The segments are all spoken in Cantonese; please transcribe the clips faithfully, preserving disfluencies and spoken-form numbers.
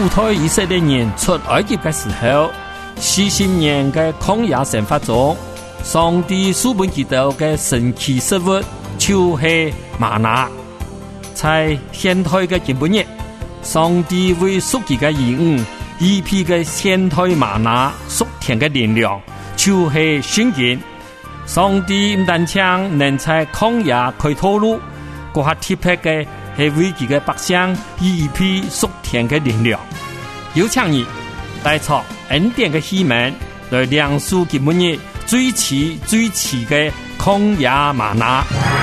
主推以色列人出埃及的时候，四十年的曠野生活中，上帝赐本基督的神奇食物就是玛拿。在现代的今日，上帝为属己的兒女一批的現代瑪拿屬天的力量，就是聖經。上帝唔單止能在曠野開道路，嗰下特別嘅係為佢嘅百姓一批屬天的力量。有請你帶出恩典的希望，來亮出今日最遲最遲的曠野瑪拿。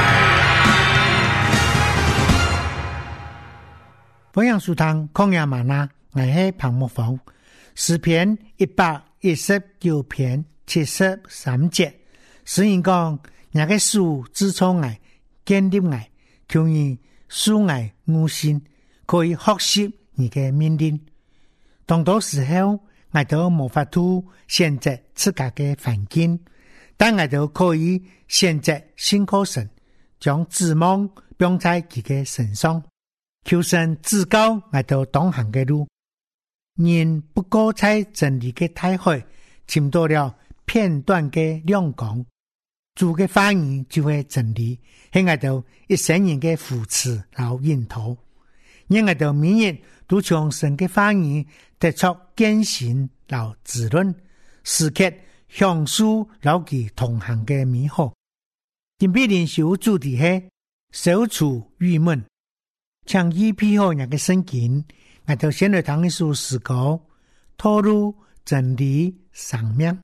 歡迎收聽曠野嗎哪，我係彭木鳳。詩篇一百一十九篇七十三節，詩人講：那個樹自從我建立我，求你恕我無心，可以學習你的命令。當到時候，我都無法度選擇自家的環境，但我都可以選擇信靠神，將指望放在佢嘅身上。求神指教我哋當行嘅路，人不過在真理嘅大海，尋到了片段嘅亮光。主嘅話語就係真理，係我哋一生人嘅扶持和引導。因我哋每日都從神嘅話語得出堅信和滋潤，時刻享受老其同行嘅美好。今日靈修主題係消除鬱悶。請依批好人嘅聖經，我就先來讀一首詩歌，透露真理生命。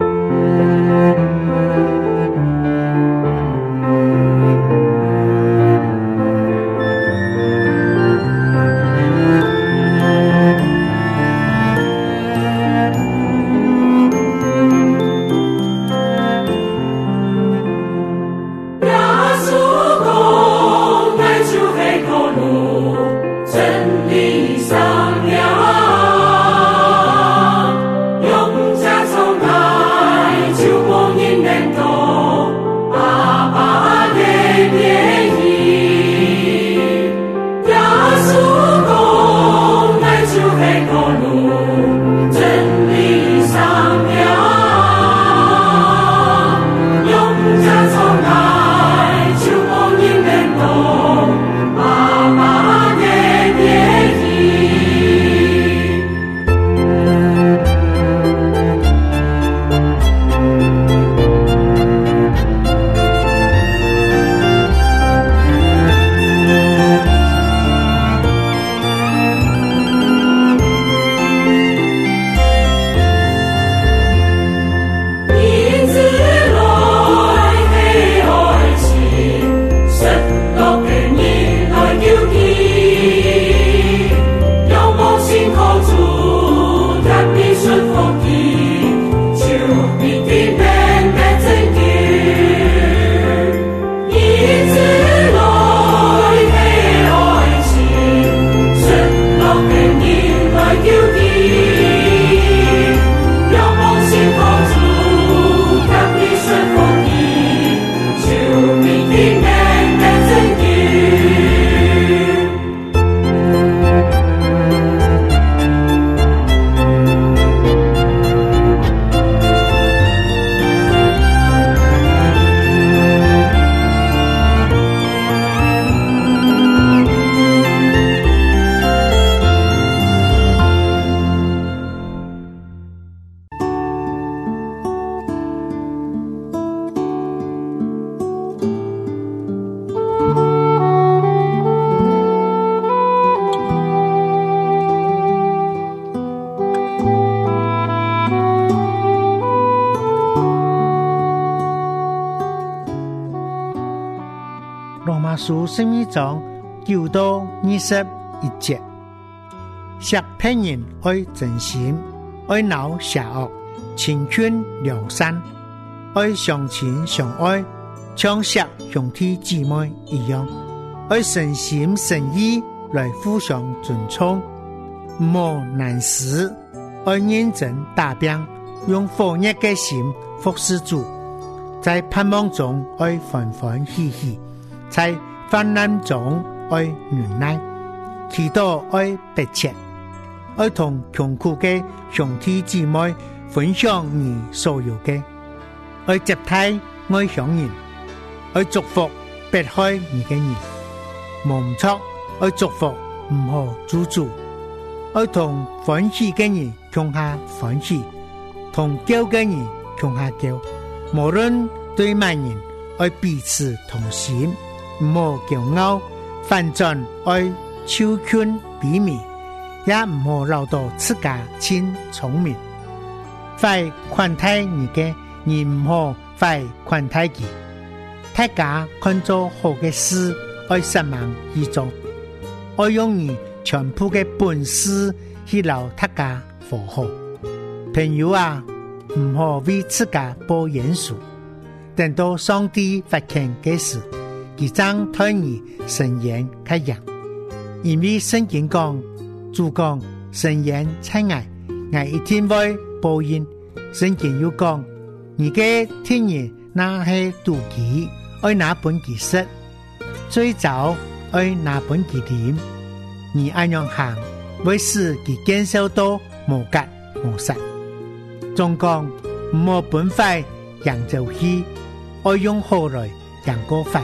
書十二章九到二十一節，錫聘人愛真心，愛惱邪惡，親勸良善，愛相親相愛，像錫兄弟姊妹一樣，愛誠心誠意來互相尊重，莫難事，愛認真打拼，用火熱的心服侍主，在盼望中愛歡歡喜喜，在患難中愛忍耐，祈禱愛迫切， 愛同窮苦嘅兄弟姊妹分享你所有嘅，愛接待愛鄉人，愛祝福別開你嘅人，蒙錯愛祝福唔好做主，愛同歡喜嘅人共下歡喜，同叫嘅人共下叫，無論對萬人愛彼此同心，唔好驕傲，反轉愛超群比美，也唔好留到自家真聰明。快款待你嘅，你唔好快款待佢。大家看做好嘅事，愛失望去做，愛用你全部嘅本事去留大家和好。朋友啊，唔好為自家報嚴肅，等到上帝發現嘅時，佢將對你伸冤開揚。因為聖經講，主講伸冤在我，我一定會報應。聖經又講，你嘅天爺那係妒忌，愛拿本其實，最早愛拿本其點，你按樣行，會使其減少到無格無實。仲講唔好本快揚就去，愛用好來揚過快。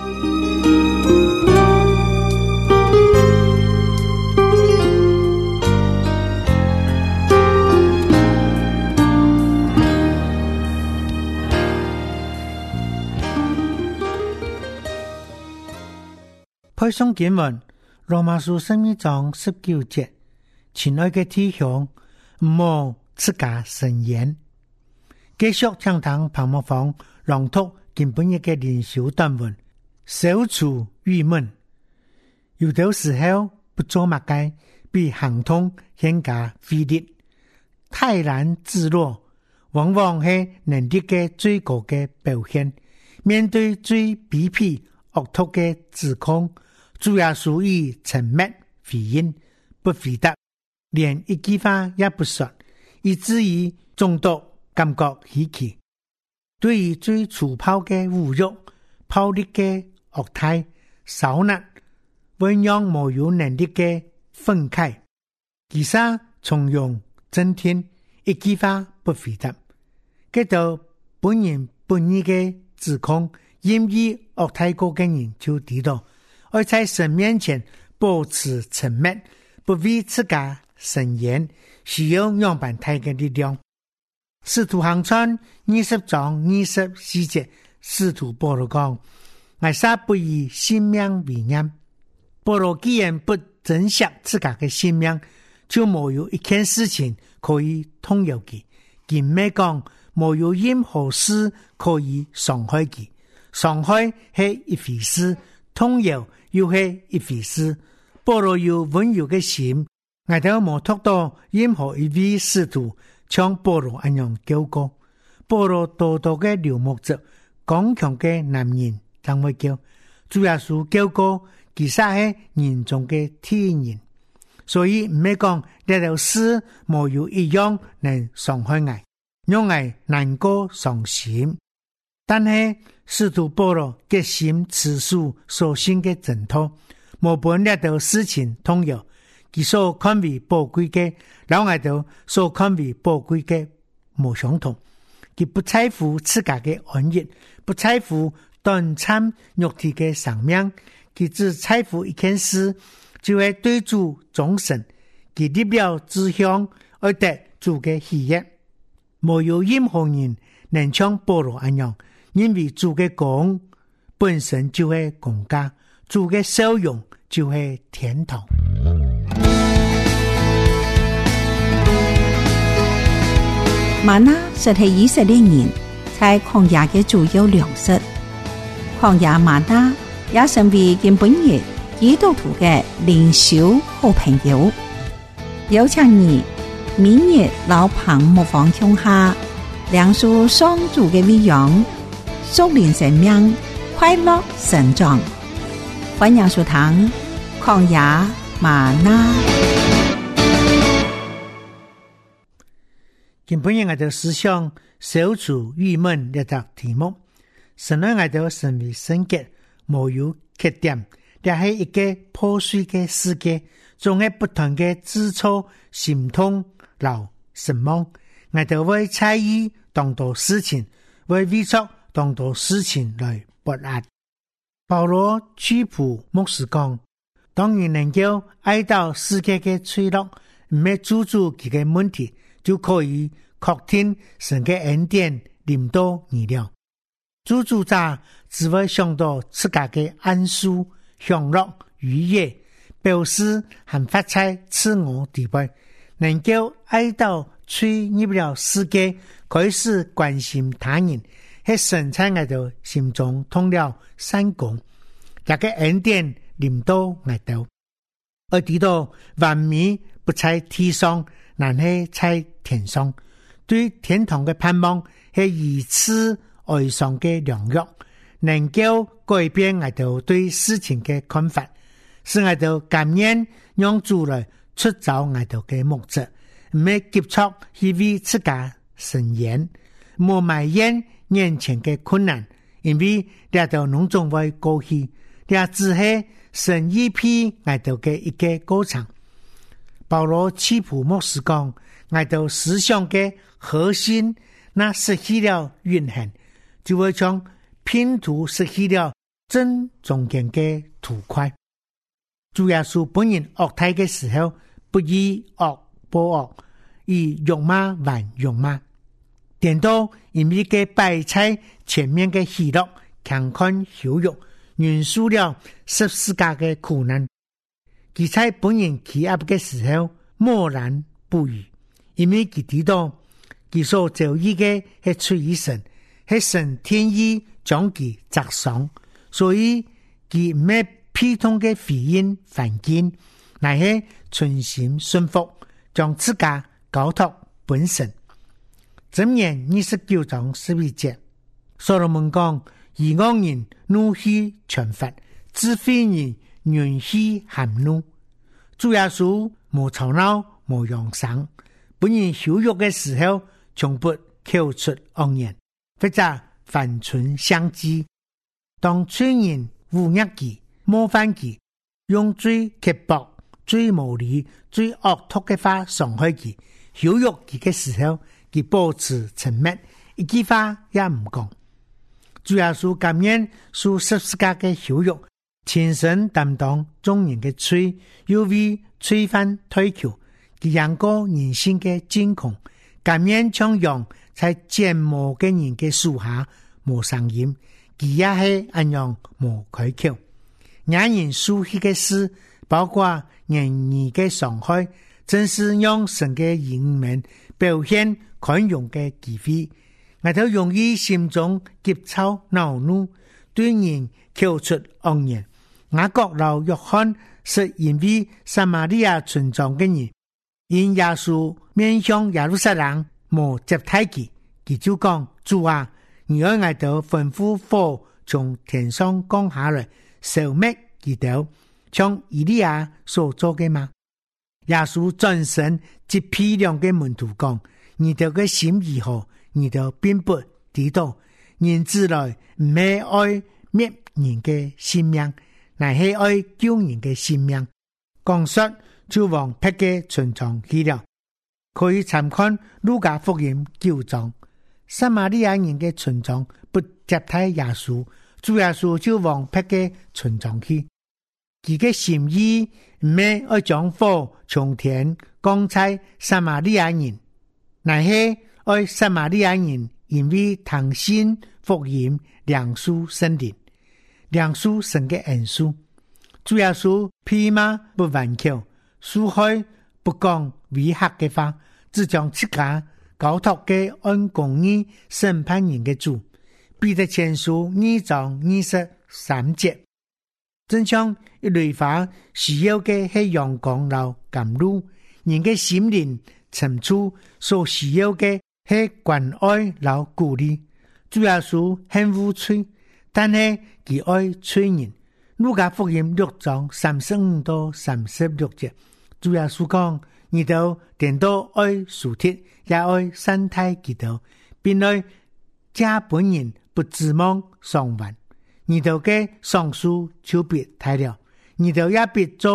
配送經文，羅馬書十二章十九節，親愛嘅弟兄，唔好自家伸冤。繼續聽堂彭木房朗讀今本日嘅靈修短文，消除鬱悶。有的時候不做乜嘅，比行通更加費力。泰然自若，往往係能力嘅最高嘅表現。面對最卑鄙惡毒嘅指控，主要屬於沉默回應，不回答，連一句話也不說，以至於眾多感覺稀奇。對於最粗暴嘅侮辱、暴力嘅惡態、騷難、溫讓無有能力嘅憤慨，其實從容靜聽，一句話不回答，給到本人本意嘅指控，因為惡態過嘅人就知道，而在神面前保持沉默，不為自家伸冤，需要樣板態嘅力量。使徒行傳二十章二十四節，使徒保羅講：我實不以性命為念。保羅既然不珍惜自家嘅性命，就沒有一件事情可以動搖佢。更咩講，沒有任何事可以傷害佢。傷害係一回事，動搖又係一回事。保羅有溫柔嘅心，我都冇讀到任何一位使徒像保羅一樣叫過。保羅多多嘅流牧者，剛強嘅男人怎會叫？主耶穌叫過，其實係人中嘅天人，所以唔係講呢條事冇有一樣能傷害我，讓我難過傷心。但係使徒保羅決心持守所信嘅正統，冇本呢條事情動搖。佢所看為寶貴嘅，老外頭所看為寶貴嘅冇相同。佢不在乎自家嘅安逸，不在乎短暫肉體嘅生命，佢只在乎一件事，就係對主忠誠。佢立了志向，而得主嘅喜悅。冇有任何人能像保羅一樣，因為主嘅光本身就係公家，主嘅笑容就係天堂。 嗎哪實係以色列人在曠野嘅主要糧食，曠野嗎哪也成為今本日基督徒嘅靈修好朋友。有請你每日老彭牧房鄉下梁樹雙主嘅微揚，屬靈生命快樂成長。歡迎收聽曠野嗎哪。 今本日我哋思想消除鬱悶呢個題目，神愛我哋成為聖潔，無有缺點，但係一個破碎嘅世界， 總係不斷嘅指出心痛留神望，我哋會猜疑當多事情，會為錯當多事情來不壓。保羅曲普牧師講，當然能夠愛到世界嘅脆弱，唔係注注佢嘅問題，就可以確定神嘅恩典臨到你了。注注者只會想到自家嘅安舒、享樂、愉悅，表示很發財自我地位，能夠愛到脆入不了世界，開始關心他人，係神在我哋心中通了善功，一個恩典臨到我哋。而知道完美不在地上，但係在天上，對天堂嘅盼望係如此哀傷嘅良藥，能夠改變我哋對事情嘅看法，使我哋甘願讓主來出走我哋嘅目的，唔係急促去為自家伸冤，冇埋怨眼前嘅困難，因為呢度攏總會過去，呢只係神一批我哋嘅一個過程。保羅曲普牧師講，我哋思想嘅核心，那失去了運行，就會將拼圖失去了正中間嘅圖塊。主耶穌本人惡態嘅時候，不以惡報惡，以辱罵還辱罵，點到因為嘅擺在前面嘅喜樂，強看羞辱，認輸了十字架嘅苦難。佢在本人起壓嘅時候默然不語，因為佢知道佢所遭遇嘅係出於神，係神天意將佢責賞，所以佢唔係批通嘅回應反見，乃係存心順服，將自家交託本身。箴言二十九章十一節，所羅門講：愚妄人怒氣全發，智慧人忍氣含怒。主耶穌無吵鬧無揚聲，本人羞辱嘅時候，從不口出惡言，或者反唇相譏。當罪人污衊佢、冒犯佢，用最刻薄、最無理、最惡毒嘅話傷害佢、羞辱佢嘅時候，佢保持沉默，一句話也唔講。主耶穌甘願受十字架嘅羞辱，親身擔當眾人嘅罪，又為罪犯推求，佢讓過人性嘅驚恐，甘願唱揚在緘默嘅人嘅樹下無聲音，佢也係安樣無開口。讓人輸氣嘅事，包括人兒嘅傷害，正是讓神嘅人們表現寬容嘅機會。我哋容易心中急躁惱怒，對人口出惡言。雅各老約翰是因為撒瑪利亞村莊嘅人，因耶穌面向耶路撒冷無接待佢，佢就講：主啊，你愛我哋吩咐火從天上降下來，消滅佢哋，像以利亞所做嘅嗎？耶穌轉身接批兩個門徒講：你哋嘅心如何？你哋並不知道，人子來唔係愛滅人嘅性命，乃係愛救人嘅性命。講述就往別嘅村莊去了，可以參看路加福音九章。撒瑪利亞人嘅村莊不接待耶穌，主耶穌就往別嘅村莊去。佢嘅心意唔係愛將火從天降在撒瑪利亞人，乃係愛撒瑪利亞人因為聽信福音，領受聖靈，領受神嘅恩賜。主耶穌披麻不還口，恕害不講違黑嘅話，只將自家交託嘅按公義審判人嘅主。彼得前書二章二十三節，真像一類花需要嘅係陽光流甘露，人嘅心靈深處所需要嘅係關愛流鼓勵。主耶穌很無趣，但係佢愛催人。路加福音六章三十五到三十六節，主耶穌講：你哋點都愛屬鐵，也愛善待基督，並愛家本人不指望償還。你哋嘅喪書就別太了，你哋也別做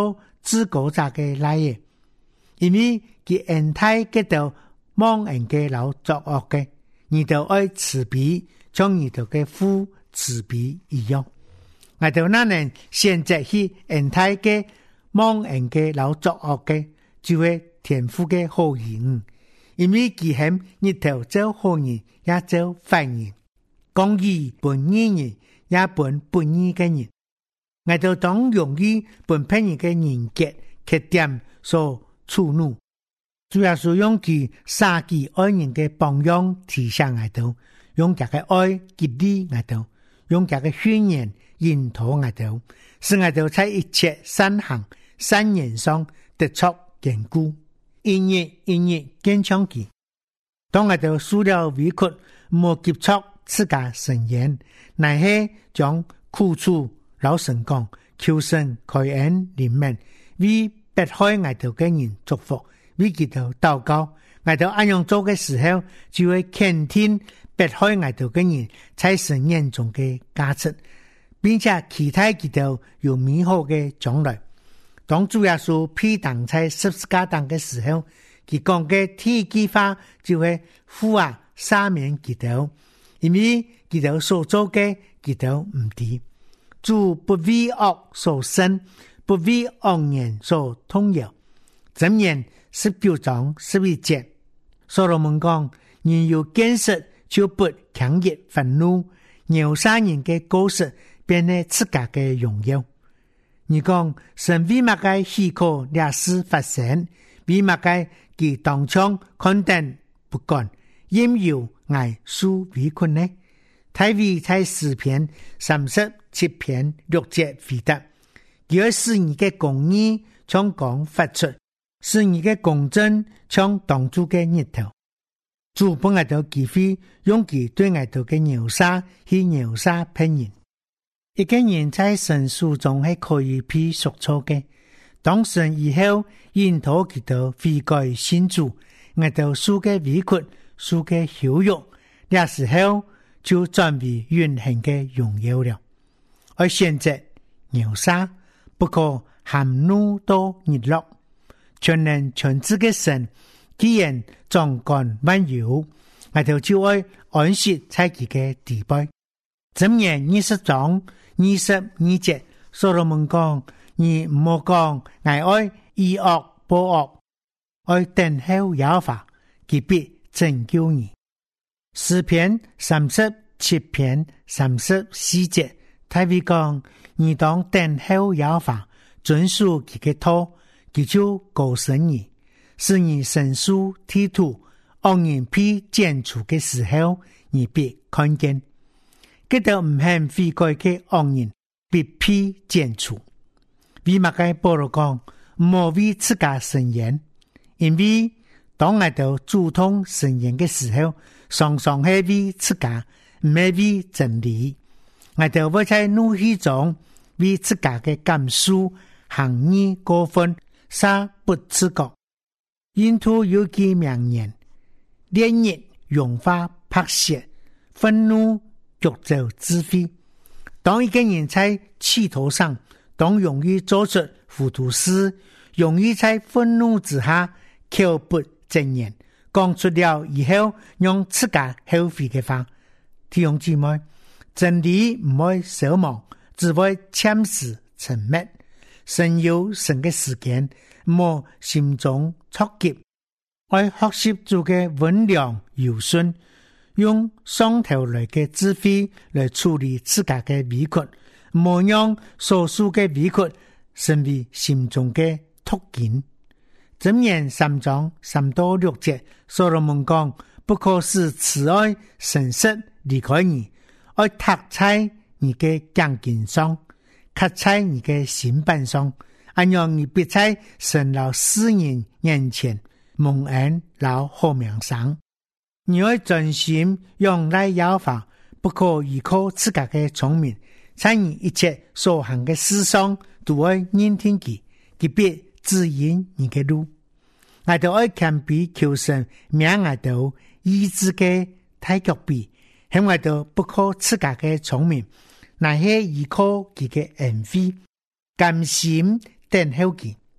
自古者嘅來嘅，因為佢恩待嗰度忘恩嘅老作惡嘅，你就愛慈悲，像你哋嘅父慈悲一樣。我哋那人現在去恩待嘅忘恩嘅老作惡嘅，就係天父嘅好人，因為佢係日頭做好人，也做壞人，講義本義人，也本不義嘅人。我哋當容易本別人嘅人格缺點所觸怒，主要是用佢殺己愛人嘅榜樣提醒我哋，用佢嘅愛激勵我哋，用佢嘅宣言引導我哋，使我哋在一切善行善言上得出堅固，一日一日堅強佢。當我哋受了委屈，冇急促自家承認，乃係將苦楚老神講，求神開恩憐憫，為迫害我哋嘅人祝福，為佢哋禱告。我哋按樣做嘅時候，就會傾聽迫害我哋嘅人在神眼中嘅價值，並且期待佢哋有美好嘅將來。當主耶穌披擔在十字架上嘅時候，佢講嘅第一句話就係父啊，赦免佢哋，因為佢哋所做嘅佢哋唔知。主不為惡所生，不為惡人所動搖。箴言十九章十一節，所羅門講：人有見識就不強烈憤怒，牛殺人嘅果實變係自家嘅榮耀。你講神為乜嘅許可這事發生？為乜嘅佢當場肯定不幹，任由挨受委屈呢？太尉在詩篇三十七篇六節回答：佢要使你嘅公義從光發出，使你嘅公正從當主嘅日頭。主本愛到機會用佢對愛到嘅牛殺去牛殺騙人。一個人在神書中係可以被贖錯嘅，當神以後引導佢到悔改信主，愛到受嘅委屈、受嘅羞辱，那時候就轉為永恆嘅榮耀了。而現在牛殺不可含怒到日落，全能全知嘅神既然壯觀萬有，我哋就愛安息在佢嘅地位。箴言二十章二十二節，所羅門講：你唔好講，愛愛以惡報惡，愛等候耶和華，佢必拯救你。詩篇三十七篇三十四節，大衛講：你當等候耶和華，遵守佢嘅道，佢就高升你，使你身屬地土，惡人被剪除嘅時候，你必看見。佢哋唔肯悔改嘅惡人必被剪除。為乜嘅保羅講唔好為自家伸冤？因為當我哋主動伸冤嘅時候，常常係為自家，唔係為真理。我哋會在怒氣中為自家嘅感受、行義過分、殺不自覺。印度有句名言：烈日融化白雪，憤怒逐走智慧。當一個人在氣頭上，當容易做出糊塗事，容易在憤怒之下口不正言，講出了以後讓自家後悔嘅話。弟兄姊妹，真理唔會消亡，只會暫時沉滅。神有神嘅時間，莫心中焦急，愛學習做嘅溫良柔順，用上頭來嘅智慧來處理自家嘅委屈，莫讓所受嘅委屈成為心中嘅突見。箴言三章三到六節，所羅門講：不可使慈愛誠實離開你，愛踏在你嘅頸肩上，刻在你嘅心板上，按樣你必在神老世人眼前蒙恩老好名聲。你要專心用來耶和華，不可依靠自家嘅聰明，在你一切所行嘅事上都要認聽佢，佢必指引你嘅路。我哋愛謙卑求神命我哋醫治嘅太極臂，向我哋不靠自家嘅聰明，乃係依靠佢嘅恩惠，甘心等候佢。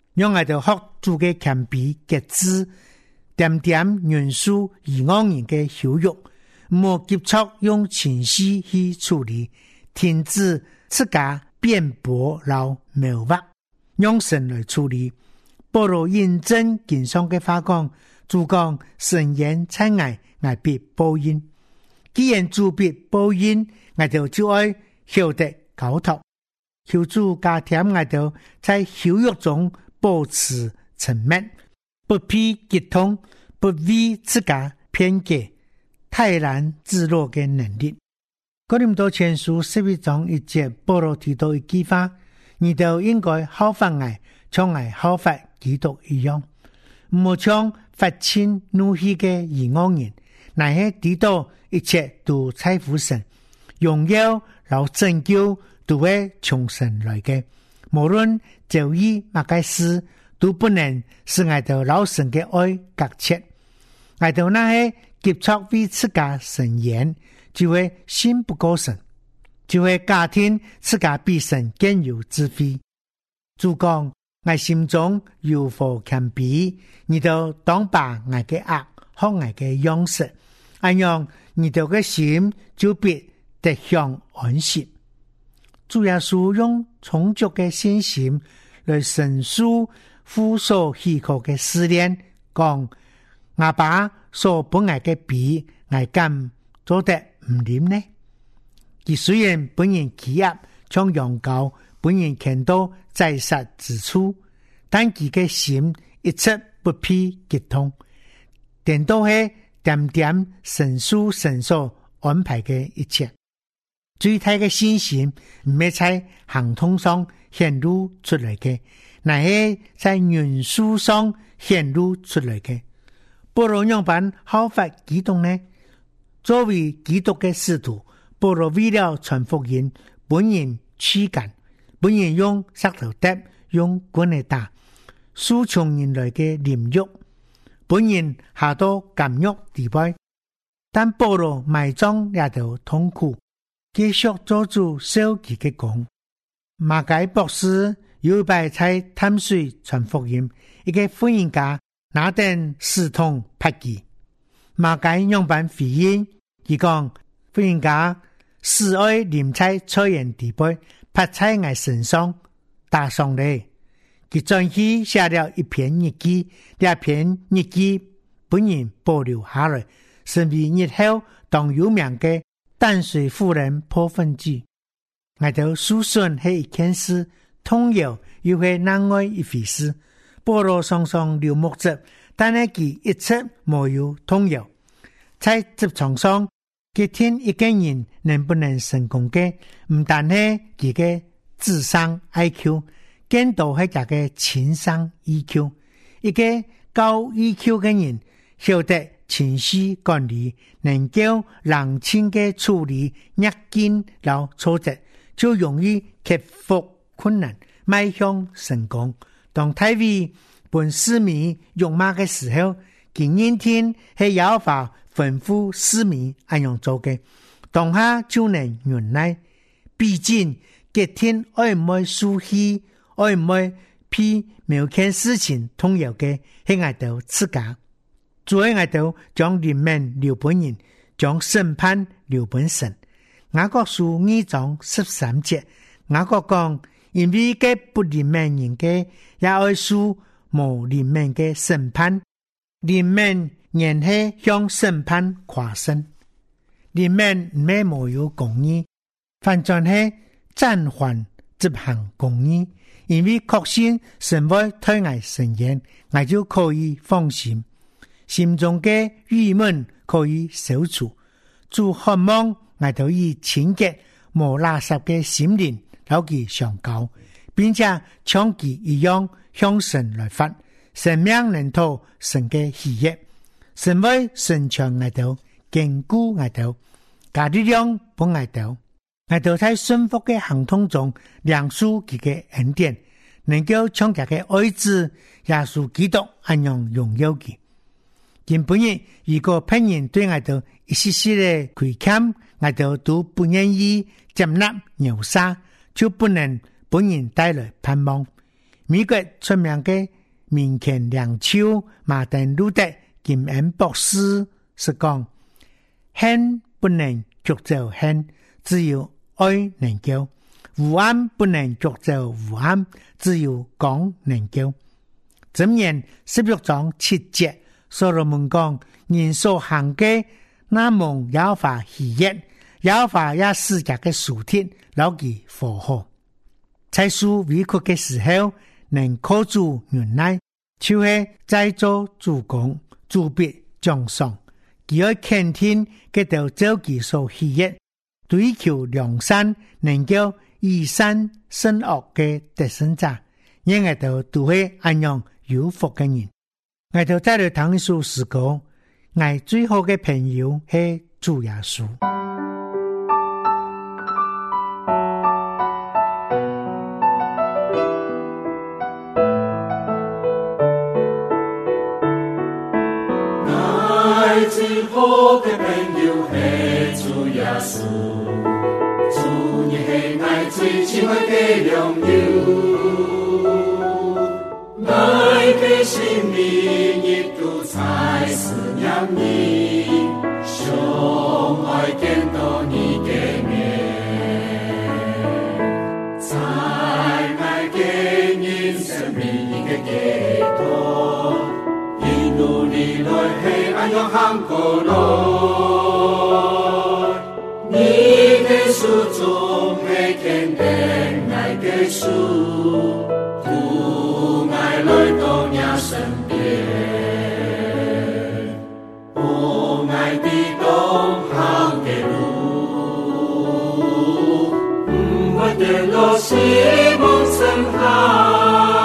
讓我哋學主嘅謙卑節制，點點元素而安然嘅羞辱，唔好急促用情緒去處理，停止自家辯駁老謬話，用神來處理。保羅認真經上嘅話講，主講神言差我，我必報應。既然主必報應，我哋就愛曉得交託，求主加添我哋在羞辱中保持沉默，不必激動，不為自家偏見，泰然自若嘅能力。哥林多前書十一章一節，保羅提到一句話：你都應該效法我，像我效法基督一樣，唔好像發親怒氣嘅異邦人，乃係知道一切都在乎神，榮耀和拯救都會從神來嘅。無論遭遇乜嘅事，都不能使我哋老神嘅愛隔切。我哋那些急促為自家神言，就會心不過神，就會假聽自家比神更有智慧。主講我心中有何謙卑，你就當把我嘅惡學我嘅樣式，安樣你哋嘅心就必得享安息。主耶穌用充足嘅信心來承受父所許可嘅試煉，講我把所本來嘅比我敢做得唔掂呢？佢雖然本人企業像羊羔，本人看到在實之處，但佢嘅心一直不必激動，點都係點點神書神所安排嘅一切。最大嘅信心唔係在行動上顯露出來嘅，乃係在元素上顯露出來嘅。保羅樣板效法基督呢？作為基督嘅使徒，保羅為了傳福音，本人驅趕，本人用石頭揼，用棍嚟打，輸從人來嘅凌辱，本人下到監獄地位，但保羅埋葬也就痛苦，繼續做主受佢嘅工。馬偕博士有一擺在淡水傳福音，一個福音家拿定使筒拍擊，馬偕樣板回應，佢講福音家是愛臨在菜園地背，拍在我身上打上嚟。佢轉去寫了一篇日記，這篇日記本人保留下來，成為日後當有名嘅淡水婦人破分記。我哋書信係一件事，通謠又係另外一回事。保羅常常流目汁，但係佢一直沒有通謠。在職場上，佢聽一個人能不能成功嘅，唔但係佢嘅智商 I Q， 更多係佢嘅情商 E Q。一個高 E Q 嘅人，曉得情緒管理，能夠冷靜嘅處理逆境和挫折，就容易克服困難，邁向成功。當大衛本使命用馬嘅時候，佢認聽係耶和華吩咐使命按樣做嘅，當下就能原來。畢竟結天愛唔愛輸氣，愛唔愛批每件事情通有嘅係愛到自家，做愛到將人命留本人，將審判留本神。雅各書二章十三節，雅各講，因為嘅不憐憫人嘅，也愛受無憐憫嘅審判。憐憫人係向審判誇勝，憐憫唔係冇有公義，反正係暫緩執行公義。因為確信神會推愛神言，我就可以放心，心中嘅鬱悶可以消除。主渴望我哋以清潔無垃圾嘅心靈留佢上交，並且像佢一樣向神來發，生命能討神嘅喜悅，神會伸長我哋，堅固我哋，加力量幫我哋。我哋在順服嘅行動中，領受佢嘅恩典，能夠像佢嘅愛子耶穌基督一樣榮耀佢。今本日如果別人對我哋一絲絲嘅虧欠，我哋都不願意接納饒恕，就不能本人帶來盼望。 美国出名的民权領袖馬丁路德金恩博士是講，恨不能救走恨，只有愛能救；無愛不能救走無愛，只有講能救。箴言十六章七節，所羅門講，人所行嘅那蒙耶和華喜悅，耶和華也使佢嘅樹鐵留佢火候。在樹委屈嘅時候，能靠住忍耐，就是在做主公，主必獎賞。佢要傾聽佢到做佢所喜悅，追求良善，能夠以善勝惡嘅得勝者，因為都都會安樣有福嘅人。我哋再來談一首詩歌，我最好嘅朋友係主耶穌。 最好嘅朋友係主耶穌，主你係我最親愛嘅良友，我嘅心裡一度在思念你，想愛見到你嘅面，在我嘅人生裡嘅寄託，一路你來係安樣行過來，你嘅手中係堅定愛嘅手，扶愛來到你身邊，我愛的東行嘅路，唔會跌落是夢深海。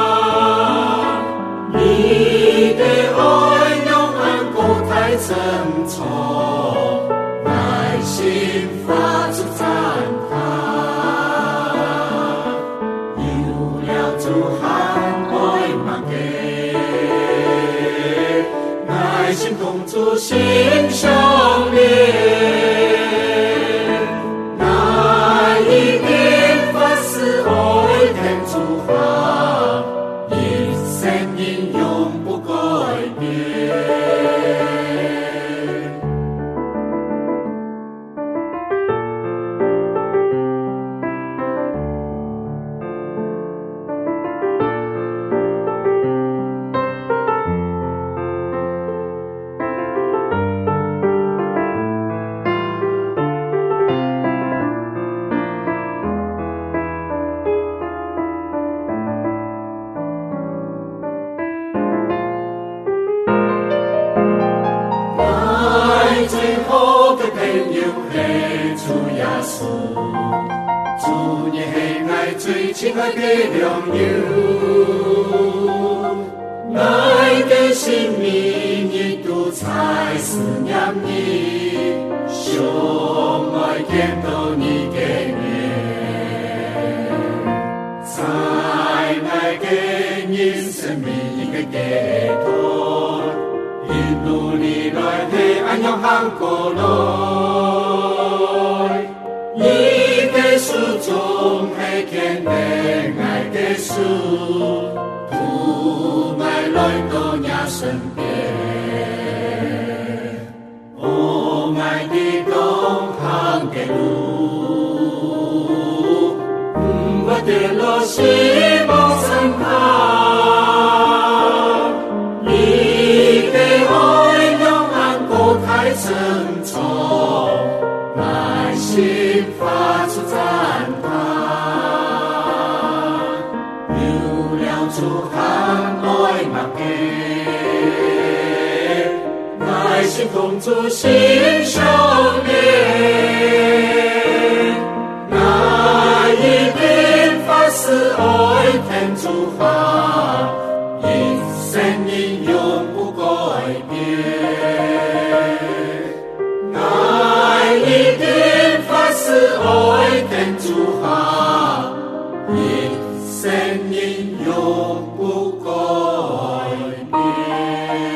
珍重，愛心發出讚嘆，有了主喊愛默記，愛心同主心相連，那一念發誓愛天主法，一生應永不改變。親愛的良友，愛的心裡一度在思念你，想愛見到你嘅面，在愛嘅人生裡嘅寄託，一路你來係安樣行過來，你嘅手中係堅定愛嘅手，扶愛來到你身邊，我愛的東行嘅路，唔會跌落是夢深海，你嘅愛永恆高台珍重，愛心發出讚嘆。主喊愛默記，愛心同主心相連，那一定發誓愛天主法，一生應永不改變，那一定發誓愛天主法，一生應永不改變。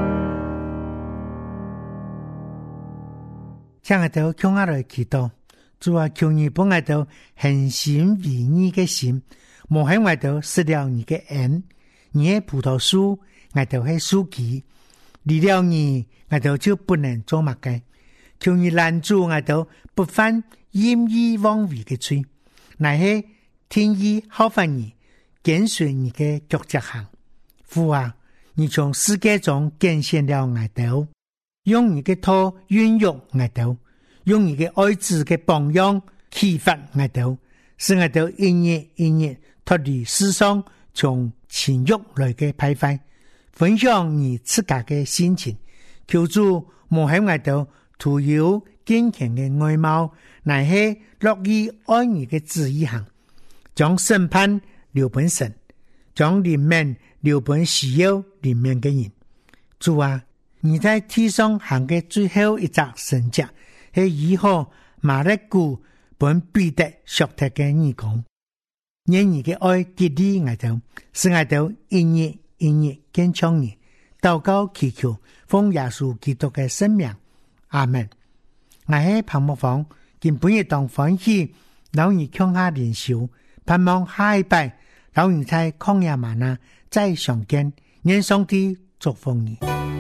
請我哋向下來祈禱， 主啊，求你幫我哋恒心為你嘅心，無向我哋失了你嘅恩。你嘅葡萄樹，我哋係樹基，離了你，我哋就不能做乜嘅。求你攔住我哋不犯任意妄為嘅罪，乃係天意好法你，跟隨你嘅腳跡行。父啊，你從世界中揀選了我哋，用你嘅頭孕育我哋，用你嘅愛子嘅榜樣啟發我哋，使我哋一日一日脫離世上從情欲來嘅徘徊，分享你自家嘅心情。求主無向我哋徒有堅強嘅外貌，乃係樂意愛你嘅旨意行，將審判留本神，將憐憫留本需要憐憫嘅人。主啊，你在地上行嘅最後一隻神蹟，係以後馬勒古本彼得學特嘅義工，願你嘅愛激勵我哋，使我哋一日一日堅強你。禱告祈求，奉耶穌基督嘅聖名，阿門。我係彭木芳，今本日當歡喜，老二向下連修，盼望下一拜，老二在曠野嗎哪再相見，願上帝祝福你。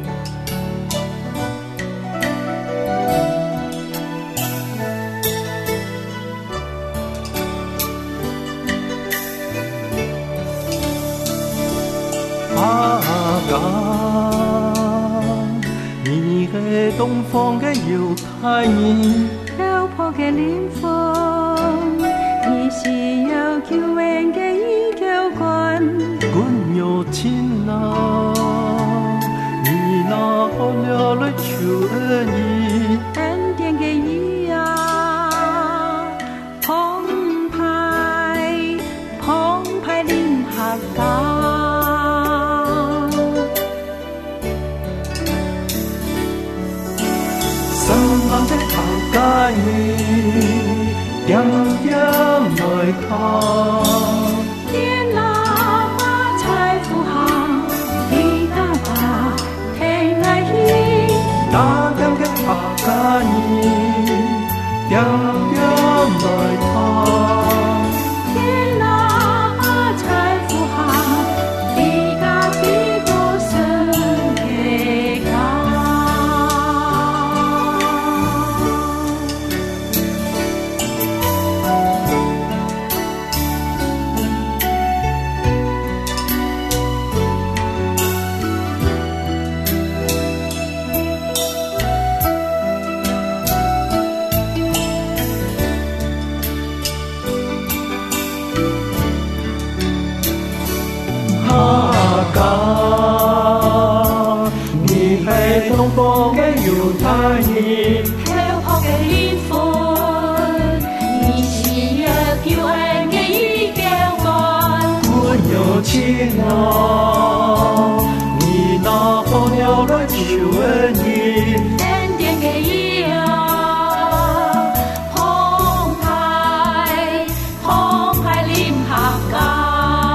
阿哥，你係東方嘅猶太人， 漂泊嘅靈魂，你是有救恩嘅依靠君。 君有情啊，你拿好了來求恩義， 恩典嘅義啊，澎湃澎湃臨合港。 愛你點點來看， 天哪把財富行，地大把平安喜， 那點嘅拍假你點點來看， 天哪把財富行，地大比多神嘅高。 東方嘅猶太人， 漂泊嘅靈魂，你是有救恩嘅依靠君。 君有情啊，你拿好了來求恩義， 恩典嘅義啊，澎湃澎湃臨合港。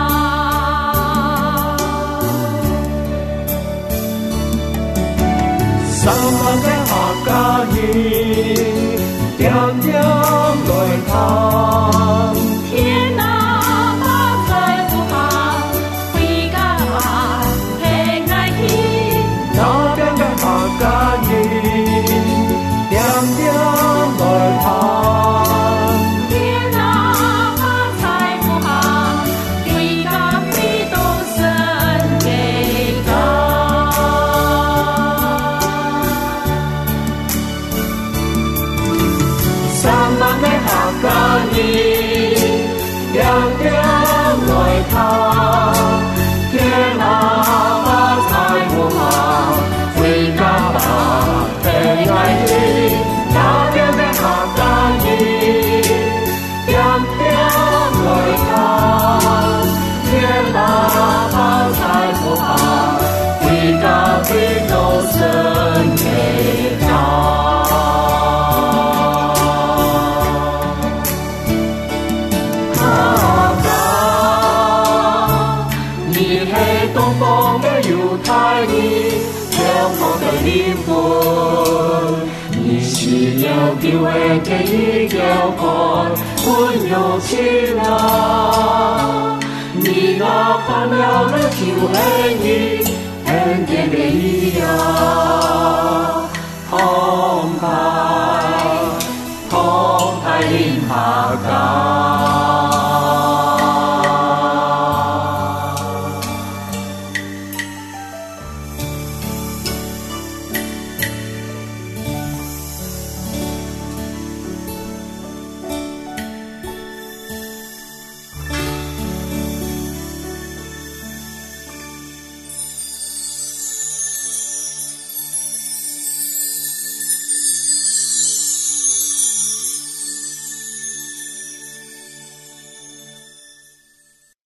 三萬嘅客家人，點點來看， 天哪把財富行，回家平安喜， 那邊嘅客家人，點點來看， 天哪把財富行，回家比多神嘅高。 客家人點點來看，天哪把財富行，回家吧平安喜，那邊嘅客家人點點來看，天哪把財富行，回家比多神嘅高。 有叫的嘅依叫看，歡有起來。你我看了了就係你，恩典嘅依呀。